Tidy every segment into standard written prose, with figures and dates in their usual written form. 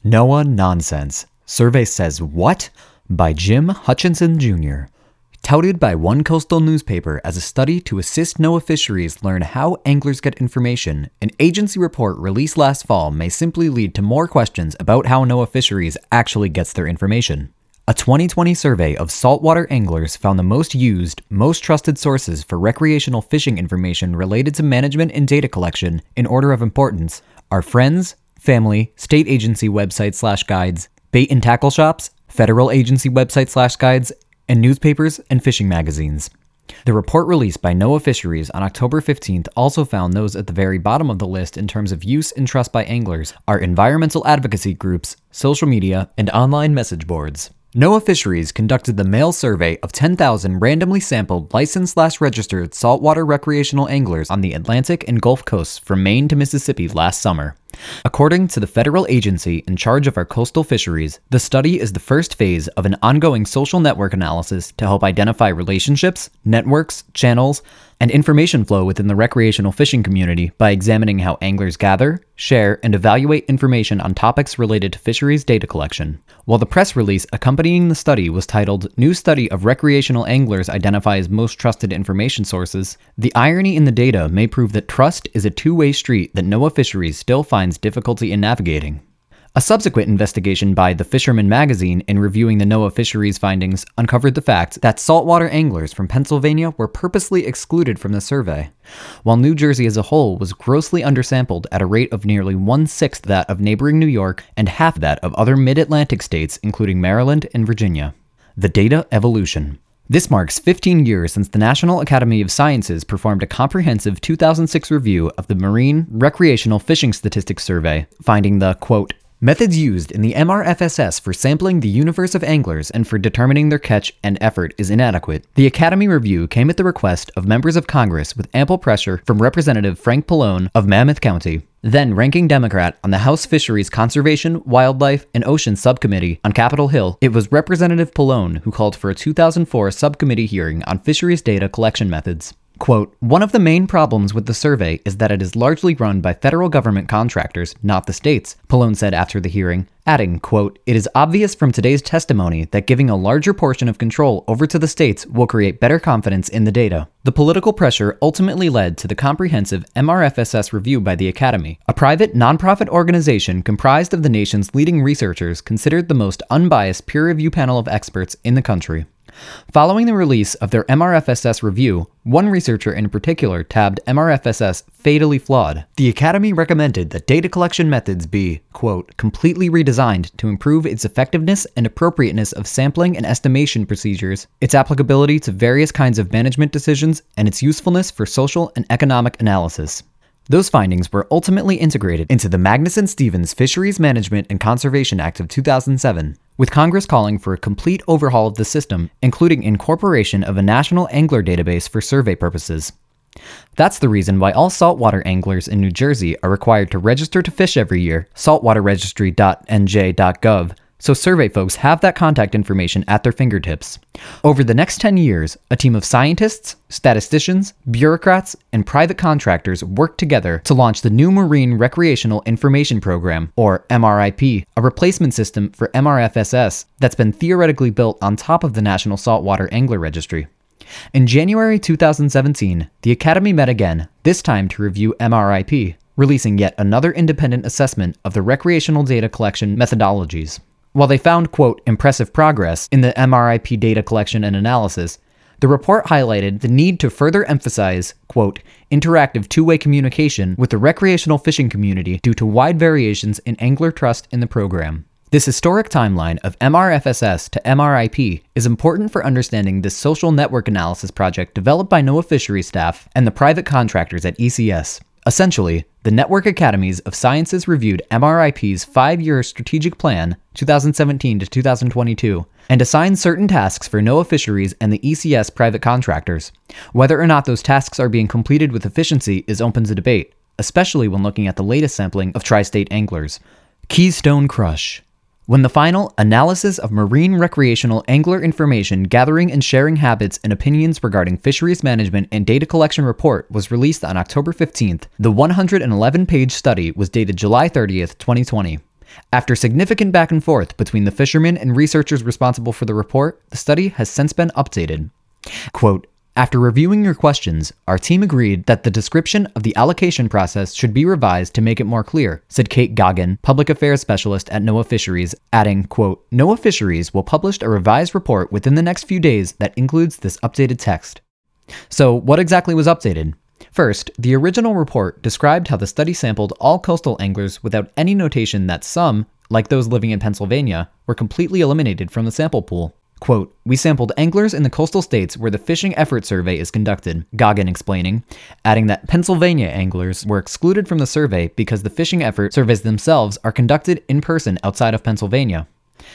NOAA Nonsense. Survey Says What? By Jim Hutchinson Jr. Touted by one coastal newspaper as a study to assist NOAA fisheries learn how anglers get information, an agency report released last fall may simply lead to more questions about how NOAA fisheries actually gets their information. A 2020 survey of saltwater anglers found the most used, most trusted sources for recreational fishing information related to management and data collection in order of importance are friends, family, state agency websites/guides, bait and tackle shops, federal agency websites/guides, and newspapers and fishing magazines. The report released by NOAA Fisheries on October 15th also found those at the very bottom of the list in terms of use and trust by anglers are environmental advocacy groups, social media, and online message boards. NOAA Fisheries conducted the mail survey of 10,000 randomly sampled licensed/registered saltwater recreational anglers on the Atlantic and Gulf coasts from Maine to Mississippi last summer. According to the federal agency in charge of our coastal fisheries, the study is the first phase of an ongoing social network analysis to help identify relationships, networks, channels, and information flow within the recreational fishing community by examining how anglers gather, share, and evaluate information on topics related to fisheries data collection. While the press release accompanying the study was titled New Study of Recreational Anglers Identify as Most Trusted Information Sources, the irony in the data may prove that trust is a two-way street that NOAA Fisheries still finds difficulty in navigating. A subsequent investigation by The Fisherman magazine in reviewing the NOAA Fisheries findings uncovered the fact that saltwater anglers from Pennsylvania were purposely excluded from the survey, while New Jersey as a whole was grossly undersampled at a rate of nearly 1/6 that of neighboring New York and half that of other mid-Atlantic states including Maryland and Virginia. The data evolution. This marks 15 years since the National Academy of Sciences performed a comprehensive 2006 review of the Marine Recreational Fishing Statistics Survey, finding the, quote, methods used in the MRFSS for sampling the universe of anglers and for determining their catch and effort is inadequate. The Academy review came at the request of members of Congress with ample pressure from Representative Frank Pallone of Mammoth County, then ranking Democrat on the House Fisheries Conservation, Wildlife, and Oceans Subcommittee on Capitol Hill. It was Representative Pallone who called for a 2004 subcommittee hearing on fisheries data collection methods. Quote, one of the main problems with the survey is that it is largely run by federal government contractors, not the states, Pallone said after the hearing, adding, quote, it is obvious from today's testimony that giving a larger portion of control over to the states will create better confidence in the data. The political pressure ultimately led to the comprehensive MRFSS review by the Academy, a private nonprofit organization comprised of the nation's leading researchers considered the most unbiased peer review panel of experts in the country. Following the release of their MRFSS review, one researcher in particular tabbed MRFSS fatally flawed. The Academy recommended that data collection methods be, quote, completely redesigned to improve its effectiveness and appropriateness of sampling and estimation procedures, its applicability to various kinds of management decisions, and its usefulness for social and economic analysis. Those findings were ultimately integrated into the Magnuson-Stevens Fisheries Management and Conservation Act of 2007, with Congress calling for a complete overhaul of the system, including incorporation of a national angler database for survey purposes. That's the reason why all saltwater anglers in New Jersey are required to register to fish every year, saltwaterregistry.nj.gov, so survey folks have that contact information at their fingertips. Over the next 10 years, a team of scientists, statisticians, bureaucrats, and private contractors worked together to launch the new Marine Recreational Information Program, or MRIP, a replacement system for MRFSS that's been theoretically built on top of the National Saltwater Angler Registry. In January 2017, the Academy met again, this time to review MRIP, releasing yet another independent assessment of the recreational data collection methodologies. While they found, quote, impressive progress in the MRIP data collection and analysis, the report highlighted the need to further emphasize, quote, interactive two-way communication with the recreational fishing community due to wide variations in angler trust in the program. This historic timeline of MRFSS to MRIP is important for understanding this social network analysis project developed by NOAA Fisheries staff and the private contractors at ECS. Essentially, the Network Academies of Sciences reviewed MRIP's 5-year strategic plan, 2017 to 2022, and assigned certain tasks for NOAA Fisheries and the ECS private contractors. Whether or not those tasks are being completed with efficiency is open to debate, especially when looking at the latest sampling of tri-state anglers. Keystone Crush. When the final Analysis of Marine Recreational Angler Information Gathering and Sharing Habits and Opinions Regarding Fisheries Management and Data Collection report was released on October 15th, the 111-page study was dated July 30th, 2020. After significant back and forth between the fishermen and researchers responsible for the report, the study has since been updated. Quote, "After reviewing your questions, our team agreed that the description of the allocation process should be revised to make it more clear," said Kate Goggin, public affairs specialist at NOAA Fisheries, adding, quote, "NOAA Fisheries will publish a revised report within the next few days that includes this updated text." So, what exactly was updated? First, the original report described how the study sampled all coastal anglers without any notation that some, like those living in Pennsylvania, were completely eliminated from the sample pool. Quote, "We sampled anglers in the coastal states where the Fishing Effort Survey is conducted," Goggin explaining, adding that Pennsylvania anglers were excluded from the survey because the Fishing Effort Surveys themselves are conducted in person outside of Pennsylvania.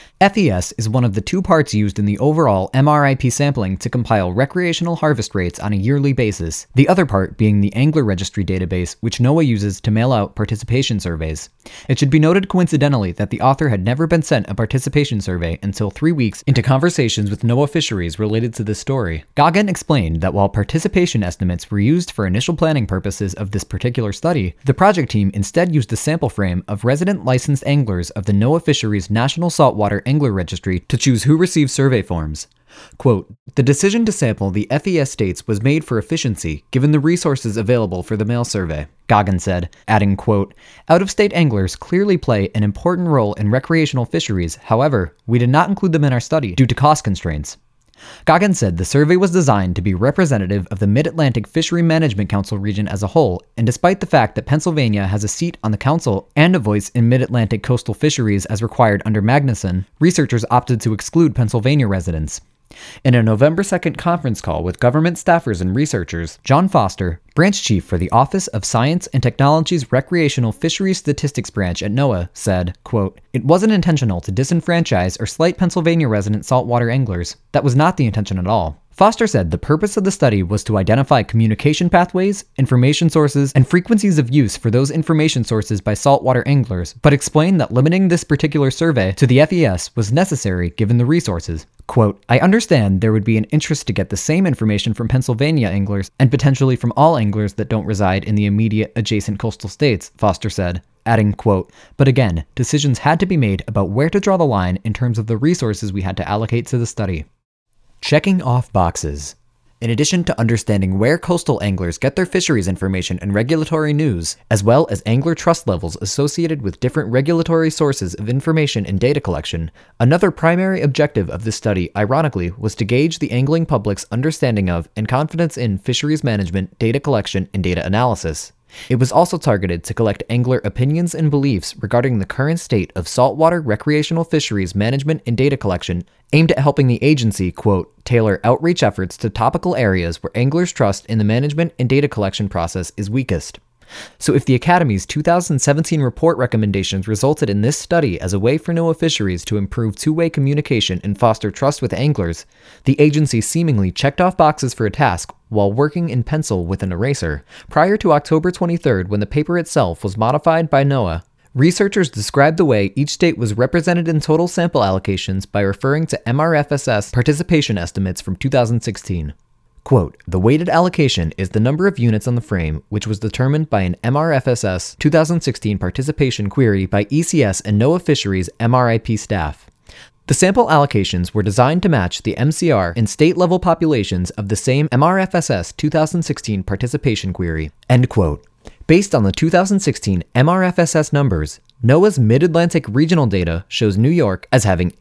FES is one of the two parts used in the overall MRIP sampling to compile recreational harvest rates on a yearly basis, the other part being the Angler Registry database, which NOAA uses to mail out participation surveys. It should be noted coincidentally that the author had never been sent a participation survey until 3 weeks into conversations with NOAA Fisheries related to this story. Goggin explained that while participation estimates were used for initial planning purposes of this particular study, the project team instead used the sample frame of resident licensed anglers of the NOAA Fisheries National Saltwater Angler Registry to choose who receives survey forms. Quote, "The decision to sample the FES states was made for efficiency, given the resources available for the mail survey," Goggin said, adding, quote, "Out-of-state anglers clearly play an important role in recreational fisheries. However, we did not include them in our study due to cost constraints." Goggin said the survey was designed to be representative of the Mid-Atlantic Fishery Management Council region as a whole, and despite the fact that Pennsylvania has a seat on the council and a voice in Mid-Atlantic coastal fisheries as required under Magnuson, researchers opted to exclude Pennsylvania residents. In a November 2nd conference call with government staffers and researchers, John Foster, branch chief for the Office of Science and Technology's Recreational Fisheries Statistics Branch at NOAA, said, quote, "It wasn't intentional to disenfranchise or slight Pennsylvania resident saltwater anglers. That was not the intention at all." Foster said the purpose of the study was to identify communication pathways, information sources, and frequencies of use for those information sources by saltwater anglers, but explained that limiting this particular survey to the FES was necessary given the resources. Quote, "I understand there would be an interest to get the same information from Pennsylvania anglers and potentially from all anglers that don't reside in the immediate adjacent coastal states," Foster said, adding, quote, "But again, decisions had to be made about where to draw the line in terms of the resources we had to allocate to the study." Checking off boxes. In addition to understanding where coastal anglers get their fisheries information and regulatory news, as well as angler trust levels associated with different regulatory sources of information and data collection, another primary objective of this study, ironically, was to gauge the angling public's understanding of and confidence in fisheries management, data collection, and data analysis. It was also targeted to collect angler opinions and beliefs regarding the current state of saltwater recreational fisheries management and data collection, aimed at helping the agency, quote, "tailor outreach efforts to topical areas where anglers' trust in the management and data collection process is weakest." So if the Academy's 2017 report recommendations resulted in this study as a way for NOAA Fisheries to improve two-way communication and foster trust with anglers, the agency seemingly checked off boxes for a task while working in pencil with an eraser. Prior to October 23rd, when the paper itself was modified by NOAA, researchers described the way each state was represented in total sample allocations by referring to MRFSS participation estimates from 2016. Quote, "The weighted allocation is the number of units on the frame, which was determined by an MRFSS 2016 participation query by ECS and NOAA Fisheries MRIP staff. The sample allocations were designed to match the MCR and state-level populations of the same MRFSS 2016 participation query." End quote. Based on the 2016 MRFSS numbers, NOAA's Mid-Atlantic regional data shows New York as having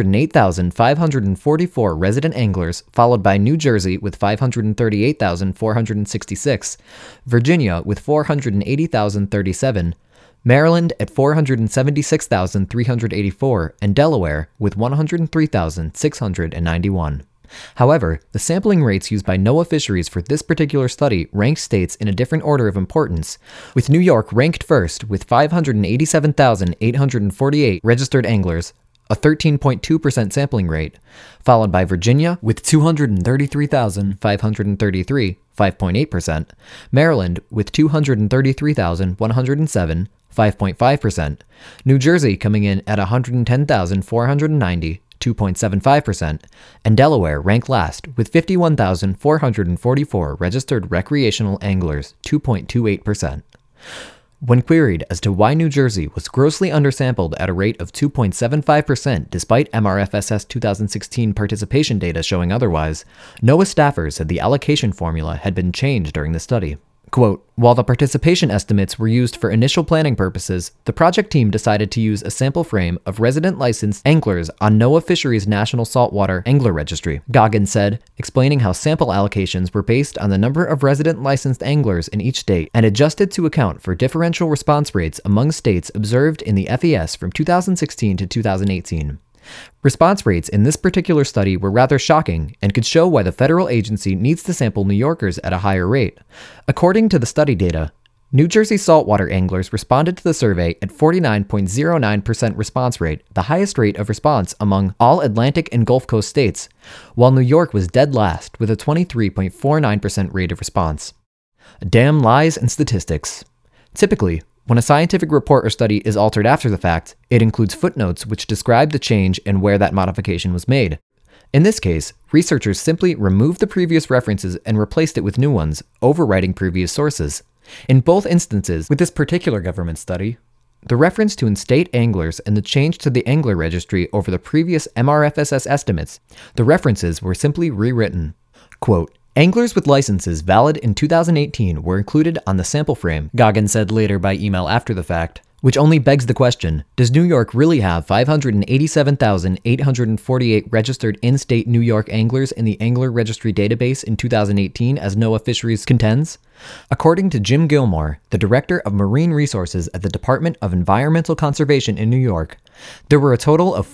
808,544 resident anglers, followed by New Jersey with 538,466, Virginia with 480,037, Maryland at 476,384, and Delaware with 103,691. However, the sampling rates used by NOAA Fisheries for this particular study rank states in a different order of importance, with New York ranked first with 587,848 registered anglers, a 13.2% sampling rate, followed by Virginia with 233,533, 5.8%, Maryland with 233,107, 5.5%, New Jersey coming in at 110,490, 2.75%, and Delaware ranked last with 51,444 registered recreational anglers, 2.28%. When queried as to why New Jersey was grossly undersampled at a rate of 2.75% despite MRFSS 2016 participation data showing otherwise, NOAA staffers said the allocation formula had been changed during the study. Quote, while the participation estimates were used for initial planning purposes, the project team decided to use a sample frame of resident licensed anglers on NOAA Fisheries National Saltwater Angler Registry, Goggins said, explaining how sample allocations were based on the number of resident licensed anglers in each state and adjusted to account for differential response rates among states observed in the FES from 2016 to 2018. Response rates in this particular study were rather shocking and could show why the federal agency needs to sample New Yorkers at a higher rate. According to the study data, New Jersey saltwater anglers responded to the survey at 49.09% response rate, the highest rate of response among all Atlantic and Gulf Coast states, while New York was dead last with a 23.49% rate of response. Damn lies and statistics. Typically, when a scientific report or study is altered after the fact, it includes footnotes which describe the change and where that modification was made. In this case, researchers simply removed the previous references and replaced it with new ones, overwriting previous sources. In both instances, with this particular government study, the reference to in-state anglers and the change to the Angler Registry over the previous MRFSS estimates, the references were simply rewritten. Quote, anglers with licenses valid in 2018 were included on the sample frame, Goggins said later by email after the fact, which only begs the question, does New York really have 587,848 registered in-state New York anglers in the Angler Registry database in 2018 as NOAA Fisheries contends? According to Jim Gilmore, the Director of Marine Resources at the Department of Environmental Conservation in New York, there were a total of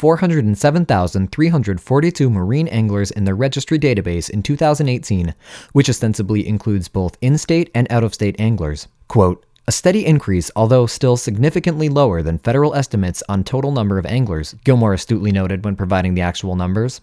407,342 marine anglers in the registry database in 2018, which ostensibly includes both in-state and out-of-state anglers. Quote, a steady increase, although still significantly lower than federal estimates on total number of anglers, Gilmore astutely noted when providing the actual numbers.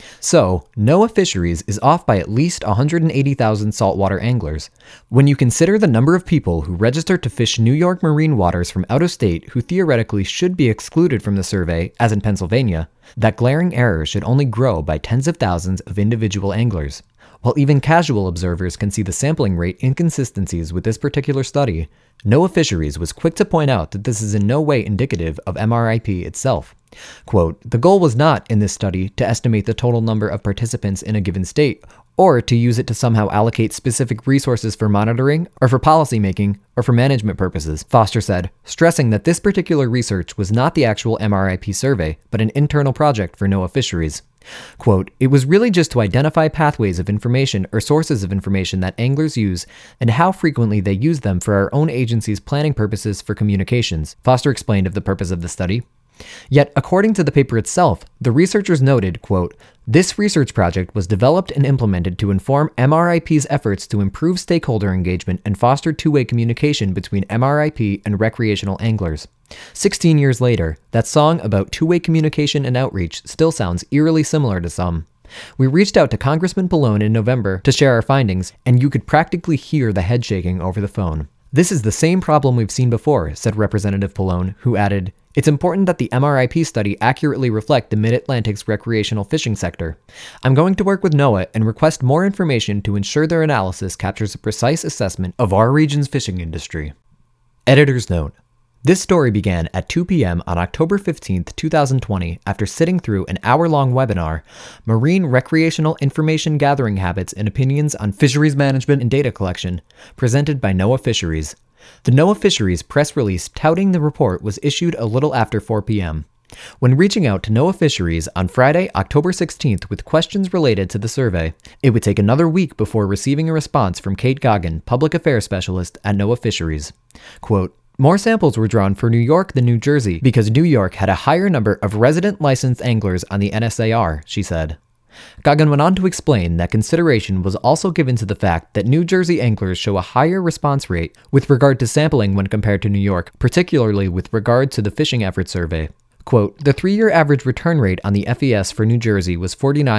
So, NOAA Fisheries is off by at least 180,000 saltwater anglers. When you consider the number of people who register to fish New York marine waters from out of state who theoretically should be excluded from the survey, as in Pennsylvania, that glaring error should only grow by tens of thousands of individual anglers. While even casual observers can see the sampling rate inconsistencies with this particular study, NOAA Fisheries was quick to point out that this is in no way indicative of MRIP itself. Quote, the goal was not, in this study, to estimate the total number of participants in a given state, or to use it to somehow allocate specific resources for monitoring, or for policymaking, or for management purposes, Foster said, stressing that this particular research was not the actual MRIP survey, but an internal project for NOAA Fisheries. Quote, it was really just to identify pathways of information or sources of information that anglers use and how frequently they use them for our own agency's planning purposes for communications, Foster explained of the purpose of the study. Yet, according to the paper itself, the researchers noted, quote, this research project was developed and implemented to inform MRIP's efforts to improve stakeholder engagement and foster two-way communication between MRIP and recreational anglers. 16 years later, that song about two-way communication and outreach still sounds eerily similar to some. We reached out to Congressman Pallone in November to share our findings, and you could practically hear the head shaking over the phone. This is the same problem we've seen before, said Representative Pallone, who added, it's important that the MRIP study accurately reflect the Mid-Atlantic's recreational fishing sector. I'm going to work with NOAA and request more information to ensure their analysis captures a precise assessment of our region's fishing industry. Editor's note. This story began at 2 p.m. on October 15, 2020, after sitting through an hour-long webinar, Marine Recreational Information Gathering Habits and Opinions on Fisheries Management and Data Collection, presented by NOAA Fisheries. The NOAA Fisheries press release touting the report was issued a little after 4 p.m. When reaching out to NOAA Fisheries on Friday, October 16th with questions related to the survey, it would take another week before receiving a response from Kate Goggin, Public Affairs Specialist at NOAA Fisheries. Quote, more samples were drawn for New York than New Jersey because New York had a higher number of resident licensed anglers on the NSAR, she said. Goggin went on to explain that consideration was also given to the fact that New Jersey anglers show a higher response rate with regard to sampling when compared to New York, particularly with regard to the Fishing Effort Survey. Quote, the 3-year average return rate on the FES for New Jersey was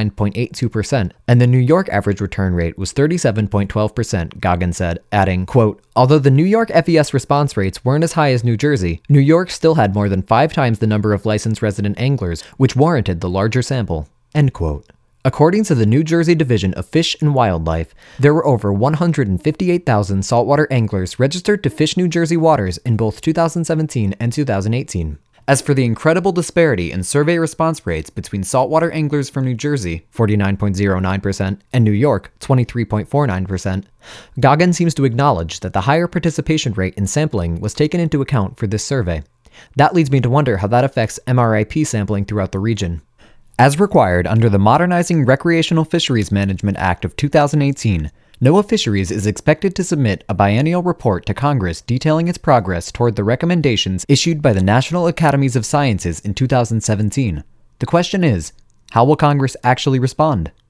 49.82%, and the New York average return rate was 37.12%, Goggin said, adding, quote, although the New York FES response rates weren't as high as New Jersey, New York still had more than 5 times the number of licensed resident anglers, which warranted the larger sample, end quote. According to the New Jersey Division of Fish and Wildlife, there were over 158,000 saltwater anglers registered to fish New Jersey waters in both 2017 and 2018. As for the incredible disparity in survey response rates between saltwater anglers from New Jersey, 49.09%, and New York, 23.49%, Goggin seems to acknowledge that the higher participation rate in sampling was taken into account for this survey. That leads me to wonder how that affects MRIP sampling throughout the region. As required under the Modernizing Recreational Fisheries Management Act of 2018, NOAA Fisheries is expected to submit a biennial report to Congress detailing its progress toward the recommendations issued by the National Academies of Sciences in 2017. The question is, how will Congress actually respond?